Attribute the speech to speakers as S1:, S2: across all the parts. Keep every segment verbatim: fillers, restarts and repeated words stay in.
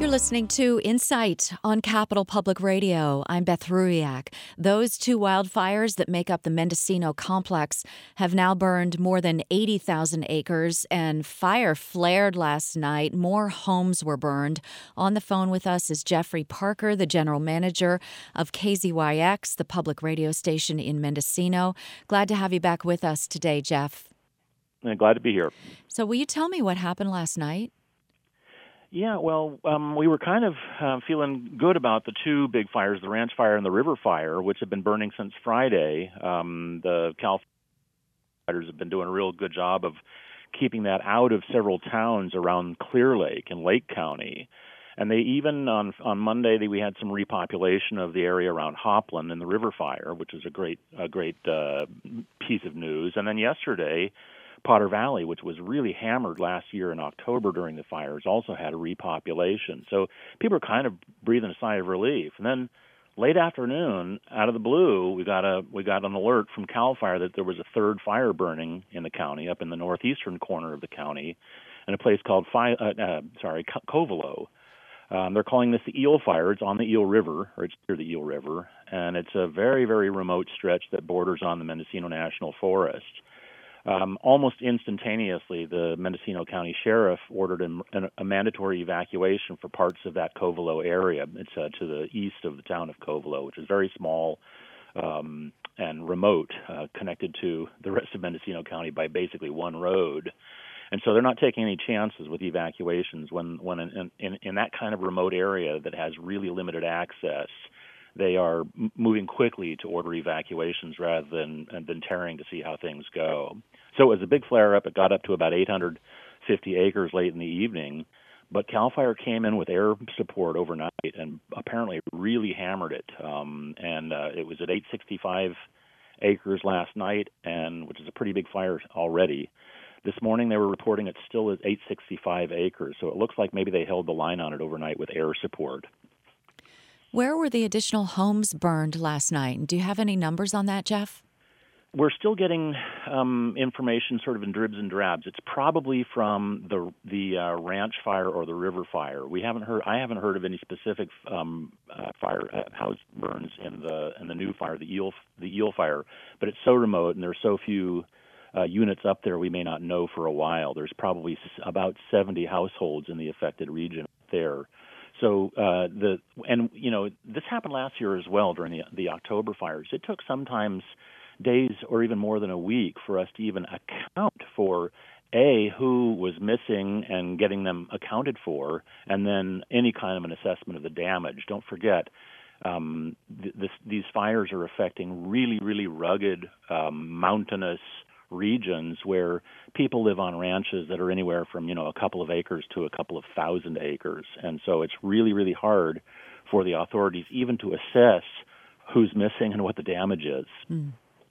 S1: You're listening to Insight on Capital Public Radio. I'm Beth Ruiak. Those two wildfires that make up the Mendocino complex have now burned more than eighty thousand acres, and fire flared last night. More homes were burned. On the phone with us is Jeffrey Parker, the general manager of K Z Y X, the public radio station in Mendocino. Glad to have you back with us today, Jeff.
S2: I'm glad to be here.
S1: So will you tell me what happened last night?
S2: Yeah, well, um, we were kind of uh, feeling good about the two big fires, the Ranch Fire and the River Fire, which have been burning since Friday. Um, the Cal Fires have been doing a real good job of keeping that out of several towns around Clear Lake and Lake County. And they even, on on Monday, they, we had some repopulation of the area around Hopland and the River Fire, which is a great, a great uh, piece of news. And then yesterday, Potter Valley, which was really hammered last year in October during the fires, also had a repopulation. So people are kind of breathing a sigh of relief. And then late afternoon, out of the blue, we got a we got an alert from Cal Fire that there was a third fire burning in the county, up in the northeastern corner of the county, in a place called Fi- uh, uh, sorry Covelo. Um, they're calling this the Eel Fire. It's on the Eel River, or it's near the Eel River, and it's a very, very remote stretch that borders on the Mendocino National Forest. Um, almost instantaneously, the Mendocino County Sheriff ordered a, a mandatory evacuation for parts of that Covelo area. It's uh, to the east of the town of Covelo, which is very small um, and remote, uh, connected to the rest of Mendocino County by basically one road. And so they're not taking any chances with evacuations when, when in, in, in that kind of remote area that has really limited access. They are moving quickly to order evacuations rather than than tarrying to see how things go. So it was a big flare-up. It got up to about eight hundred fifty acres late in the evening, but CAL FIRE came in with air support overnight and apparently really hammered it. Um, and uh, it was at eight hundred sixty-five acres last night, and which is a pretty big fire already. This morning they were reporting it's still at eight hundred sixty-five acres, so it looks like maybe they held the line on it overnight with air support.
S1: Where were the additional homes burned last night? Do you have any numbers on that, Jeff?
S2: We're still getting um, information sort of in dribs and drabs. It's probably from the the uh, Ranch Fire or the River Fire. We haven't heard. I haven't heard of any specific um, uh, fire uh, house burns in the in the new fire, the Eel the Eel Fire. But it's so remote and there's so few uh, units up there. We may not know for a while. There's probably about seventy households in the affected region there. So uh, the and you know this happened last year as well during the the October fires. It took sometimes days or even more than a week for us to even account for A, who was missing and getting them accounted for, and then any kind of an assessment of the damage. Don't forget, um, th- this, these fires are affecting really, really rugged, um, mountainous regions where people live on ranches that are anywhere from, you know, a couple of acres to a couple of thousand acres. And so it's really, really hard for the authorities even to assess who's missing and what the damage is. Mm.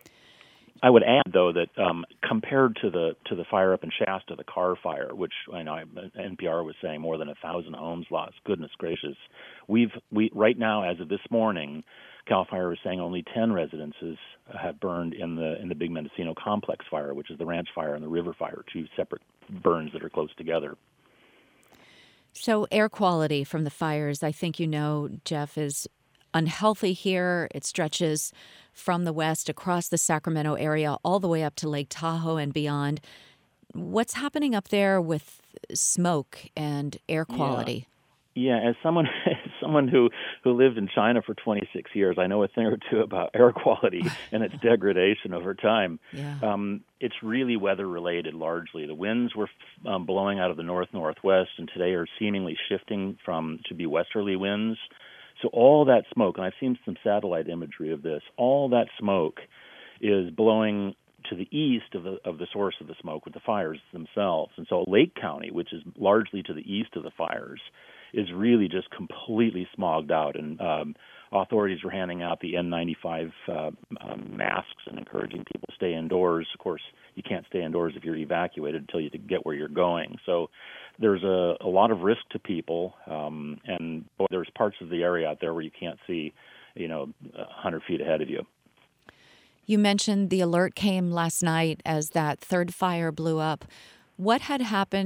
S2: I would add, though, that um, compared to the to the fire up in Shasta, the Carr Fire, which I know N P R was saying more than a thousand homes lost. Goodness gracious, we've we right now, as of this morning, CAL FIRE is saying only ten residences have burned in the in the Big Mendocino Complex Fire, which is the Ranch Fire and the River Fire, two separate burns that are close together.
S1: So air quality from the fires, I think you know, Jeff, is unhealthy here. It stretches from the west across the Sacramento area all the way up to Lake Tahoe and beyond. What's happening up there with smoke and air quality?
S2: Yeah, yeah as someone as someone who, who lived in China for twenty-six years, I know a thing or two about air quality and its degradation over time.
S1: Yeah.
S2: Um, it's really weather-related largely. The winds were um, blowing out of the north-northwest and today are seemingly shifting from to be westerly winds. So all that smoke, and I've seen some satellite imagery of this, all that smoke is blowing to the east of the of the source of the smoke with the fires themselves. And so Lake County, which is largely to the east of the fires, is really just completely smogged out. And um, authorities are handing out the N ninety-five uh, um, masks and encouraging people to stay indoors. Of course, you can't stay indoors if you're evacuated until you get where you're going. So there's a, a lot of risk to people, um, and boy, there's parts of the area out there where you can't see, you know, one hundred feet ahead of you.
S1: You mentioned the alert came last night as that third fire blew up. What had happened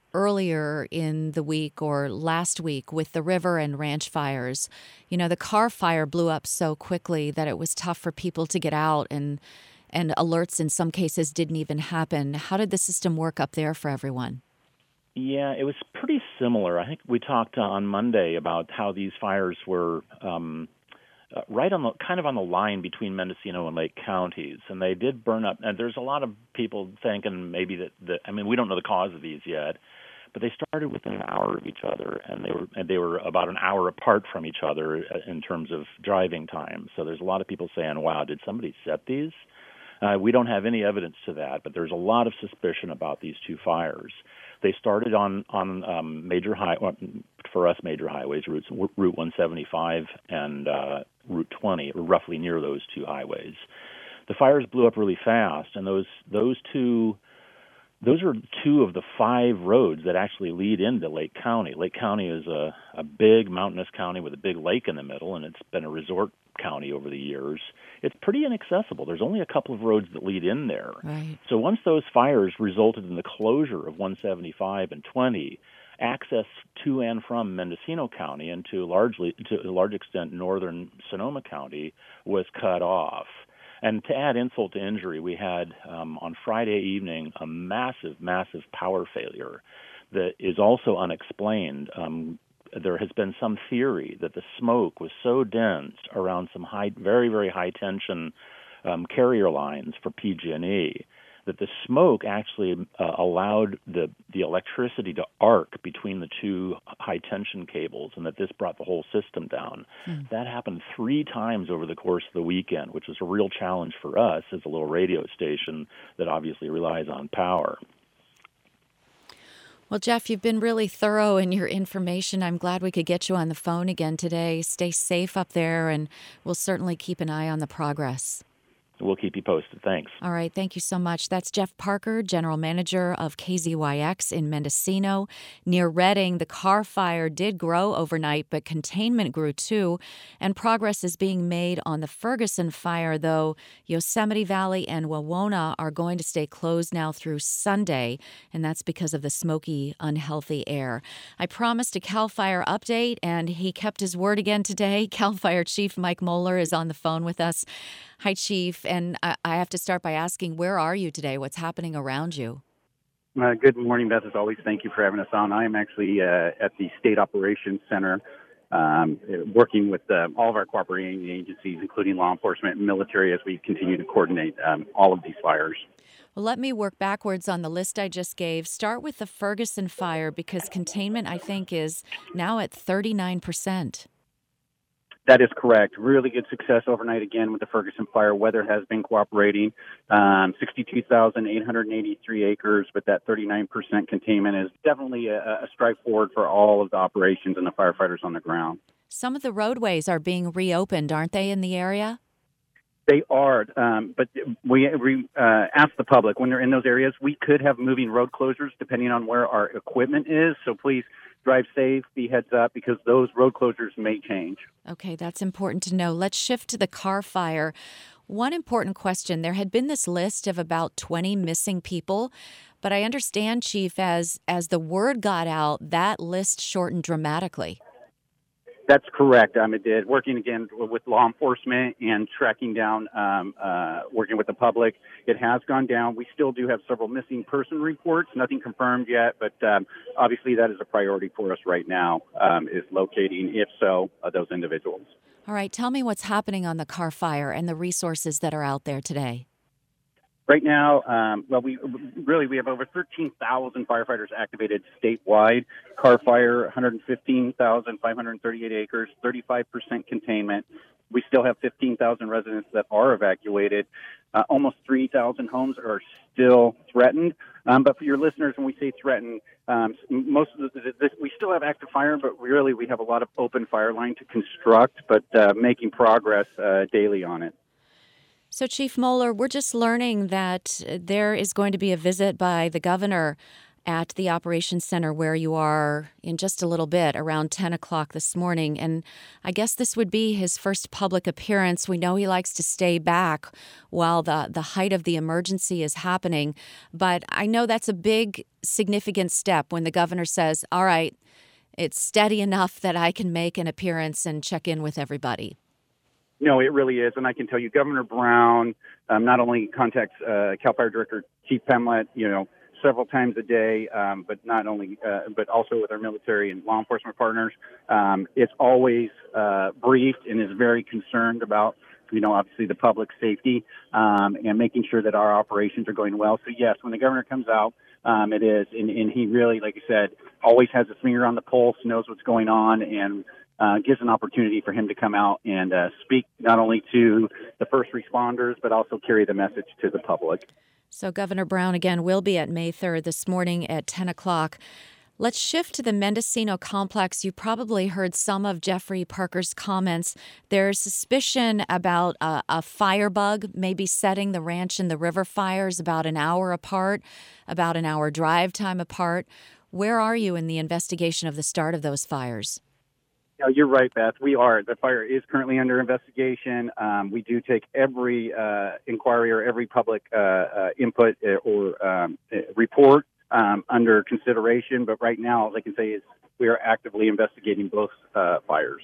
S1: earlier in the week or last week with the river and ranch fires. You know, the Carr fire blew up so quickly that it was tough for people to get out, and and alerts in some cases didn't even happen. How did the system work up there for everyone?
S2: Yeah, it was pretty similar. I think we talked uh, on Monday about how these fires were um, uh, right on the kind of on the line between Mendocino and Lake counties, and they did burn up. And there's a lot of people thinking maybe that, that I mean, we don't know the cause of these yet, but they started within an hour of each other, and they were and they were about an hour apart from each other in terms of driving time. So there's a lot of people saying, "Wow, did somebody set these?" Uh, we don't have any evidence to that, but there's a lot of suspicion about these two fires. They started on on um, major high for us major highways, routes, Route one seventy-five and uh, Route twenty, or roughly near those two highways. The fires blew up really fast, and those those two those are two of the five roads that actually lead into Lake County. Lake County is a, a big mountainous county with a big lake in the middle, and it's been a resort county over the years. It's pretty inaccessible. There's only a couple of roads that lead in there.
S1: Right.
S2: So once those fires resulted in the closure of one seventy-five and twenty, access to and from Mendocino County and to largely to a large extent northern Sonoma County was cut off. And to add insult to injury, we had um, on Friday evening a massive, massive power failure that is also unexplained. Um, there has been some theory that the smoke was so dense around some high, very, very high tension um, carrier lines for P G and E that the smoke actually uh, allowed the, the electricity to arc between the two high-tension cables, and that this brought the whole system down. Mm. That happened three times over the course of the weekend, which was a real challenge for us as a little radio station that obviously relies on power.
S1: Well, Jeff, you've been really thorough in your information. I'm glad we could get you on the phone again today. Stay safe up there, and we'll certainly keep an eye on the progress.
S2: We'll keep you posted. Thanks.
S1: All right. Thank you so much. That's Jeff Parker, General Manager of K Z Y X in Mendocino. Near Redding, the Carr fire did grow overnight, but containment grew too. And progress is being made on the Ferguson fire, though Yosemite Valley and Wawona are going to stay closed now through Sunday, and that's because of the smoky, unhealthy air. I promised a CAL FIRE update, and he kept his word again today. CAL FIRE Chief Mike Moeller is on the phone with us. Hi, Chief. And I have to start by asking, where are you today? What's happening around you?
S3: Uh, good morning, Beth. As always, thank you for having us on. I am actually uh, at the State Operations Center um, working with uh, all of our cooperating agencies, including law enforcement and military, as we continue to coordinate um, all of these fires.
S1: Well, let me work backwards on the list I just gave. Start with the Ferguson fire, because containment, I think, is now at thirty-nine percent.
S3: That is correct. Really good success overnight again with the Ferguson fire. Weather has been cooperating. Um, sixty-two thousand eight hundred eighty-three acres, but that thirty-nine percent containment is definitely a, a strike forward for all of the operations and the firefighters on the ground.
S1: Some of the roadways are being reopened, aren't they, in the area?
S3: They are, um, but we, we uh, ask the public when they're in those areas, we could have moving road closures depending on where our equipment is. So please drive safe, be heads up, because those road closures may change.
S1: Okay, that's important to know. Let's shift to the Carr fire. One important question. There had been this list of about twenty missing people, but I understand, Chief, as as the word got out, that list shortened dramatically.
S3: That's correct. Um, it did. Working again with law enforcement and tracking down, um, uh, working with the public, it has gone down. We still do have several missing person reports, nothing confirmed yet, but um, obviously that is a priority for us right now, um, is locating, if so, uh, those individuals.
S1: All right. Tell me what's happening on the Carr fire and the resources that are out there today.
S3: Right now, um, well, we really we have over thirteen thousand firefighters activated statewide. Carr fire, one hundred fifteen thousand five hundred thirty-eight acres, thirty-five percent containment. We still have fifteen thousand residents that are evacuated. Uh, almost three thousand homes are still threatened. Um, but for your listeners, when we say threatened, um, most of the, this, we still have active fire, but really we have a lot of open fire line to construct, but uh, making progress uh, daily on it.
S1: So, Chief Moeller, we're just learning that there is going to be a visit by the governor at the Operations Center where you are in just a little bit, around ten o'clock this morning. And I guess this would be his first public appearance. We know he likes to stay back while the, the height of the emergency is happening. But I know that's a big, significant step when the governor says, all right, it's steady enough that I can make an appearance and check in with everybody.
S3: No, it really is. And I can tell you, Governor Brown um, not only contacts uh, CAL FIRE Director Chief Pemlet, you know, several times a day, um, but not only, uh, but also with our military and law enforcement partners. Um, it's always uh, briefed and is very concerned about, you know, obviously the public safety um, and making sure that our operations are going well. So, yes, when the governor comes out, um, it is. And, and he really, like I said, always has his finger on the pulse, knows what's going on, and Uh, gives an opportunity for him to come out and uh, speak not only to the first responders, but also carry the message to the public.
S1: So Governor Brown, again, will be at Mather this morning at ten o'clock. Let's shift to the Mendocino complex. You probably heard some of Jeffrey Parker's comments. There's suspicion about a, a firebug maybe setting the ranch and the river fires about an hour apart, about an hour drive time apart. Where are you in the investigation of the start of those fires?
S3: No, you're right, Beth. We are. The fire is currently under investigation. Um, we do take every uh, inquiry or every public uh, uh, input or um, report um, under consideration. But right now, all I can say is we are actively investigating both uh, fires.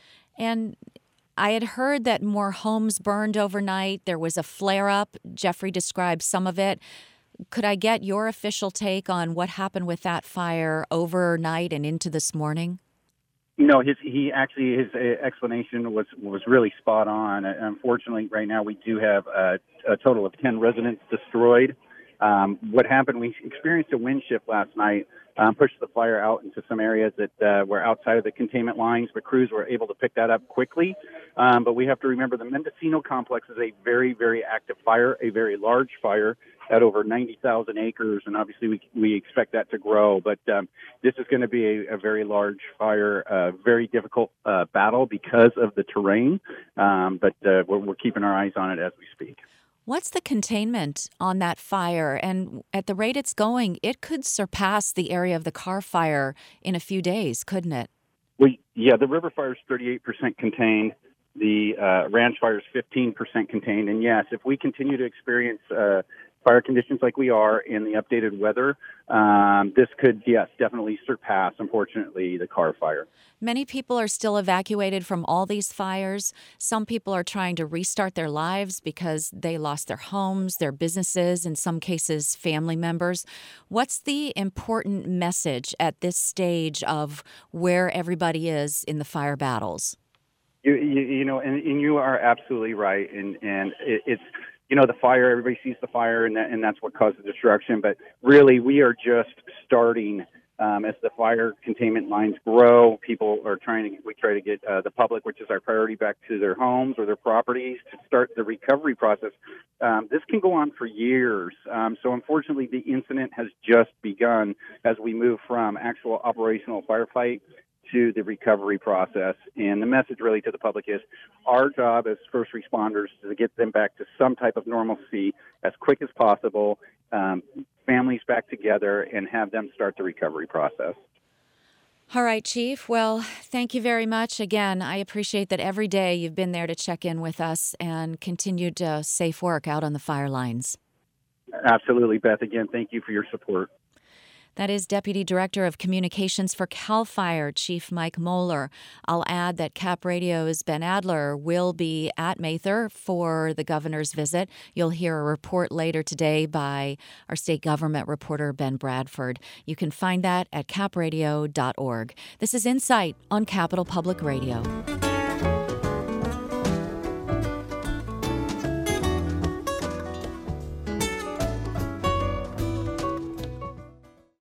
S1: And I had heard that more homes burned overnight. There was a flare-up. Jeffrey described some of it. Could I get your official take on what happened with that fire overnight and into this morning?
S3: No, his he actually his explanation was was really spot on. Unfortunately, right now we do have a, a total of ten residents destroyed. Um, what happened? We experienced a wind shift last night, um, pushed the fire out into some areas that uh, were outside of the containment lines, but crews were able to pick that up quickly. Um, but we have to remember the Mendocino complex is a very, very active fire, a very large fire at over ninety thousand acres, and obviously we we expect that to grow. But um, this is going to be a, a very large fire, a very difficult uh, battle because of the terrain, um, but uh, we're, we're keeping our eyes on it as we speak.
S1: What's the containment on that fire? And at the rate it's going, it could surpass the area of the Carr fire in a few days, couldn't it?
S3: We yeah, the river fire is thirty-eight percent contained. The uh, ranch fire is fifteen percent contained. And yes, if we continue to experience uh, fire conditions like we are in the updated weather, um, this could, yes, definitely surpass, unfortunately, the Carr fire.
S1: Many people are still evacuated from all these fires. Some people are trying to restart their lives because they lost their homes, their businesses, in some cases, family members. What's the important message at this stage of where everybody is in the fire battles?
S3: You, you, you know, and, and you are absolutely right. And, and it, it's, you know, the fire, everybody sees the fire, and, that, and that's what caused the destruction. But really, we are just starting um, as the fire containment lines grow. People are trying to, we try to get uh, the public, which is our priority, back to their homes or their properties to start the recovery process. Um, this can go on for years. Um, so unfortunately, the incident has just begun as we move from actual operational firefight to the recovery process. And the message really to the public is our job as first responders is to get them back to some type of normalcy as quick as possible, um, families back together, and have them start the recovery process.
S1: All right, Chief. Well, thank you very much. Again, I appreciate that every day you've been there to check in with us and continued uh, safe work out on the fire lines.
S3: Absolutely, Beth. Again, thank you for your support.
S1: That is Deputy Director of Communications for CAL FIRE, Chief Mike Moeller. I'll add that Cap Radio's Ben Adler will be at Mather for the governor's visit. You'll hear a report later today by our state government reporter, Ben Bradford. You can find that at cap radio dot org. This is Insight on Capital Public Radio.